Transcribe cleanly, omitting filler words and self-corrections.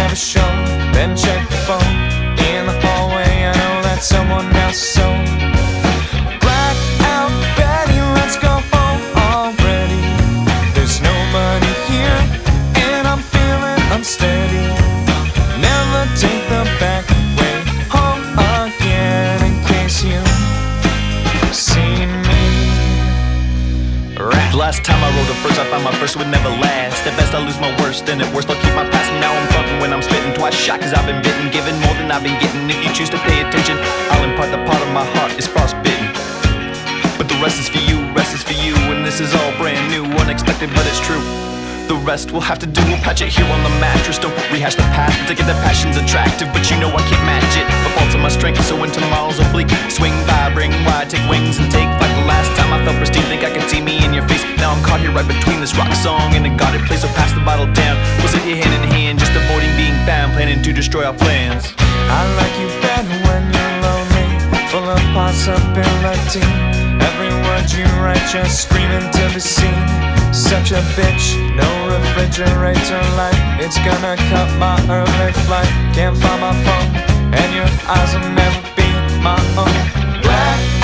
have a show, then check the phone. In the hallway, I know that someone else is so. Black out, Betty, let's go home already. There's nobody here, and I'm feeling unsteady. Never take the back way home again, in case you see me. The last time I wrote a verse, I found my verse would never last. At best I lose my worst, and at worst I'll keep my past. Now I'm fucking when I'm spitting, twice shot cause I've been bitten. Given more than I've been getting. If you choose to pay attention, I'll impart the part of my heart is frostbitten. But the rest is for you, rest is for you. And this is all brand new, unexpected but it's true. The rest we'll have to do, we'll patch it here on the mattress. Don't rehash the past, to get the passion's attractive. But you know I can't match it, the faults of my strength. So when tomorrow's oblique, swing by, bring wide, take wings and take flight. The last time I felt pristine, think I could see me in your face. Now I'm caught here right between this rock song and a guarded place. So pass the bottle down, we'll sit here hand in hand, just avoiding being found, planning to destroy our plans. I like you better when you're lonely, full of possibility. Every word you write just screaming to be seen. Such a bitch, no refrigerator light. It's gonna cut my early flight. Can't find my phone, and your eyes will never be my own. Black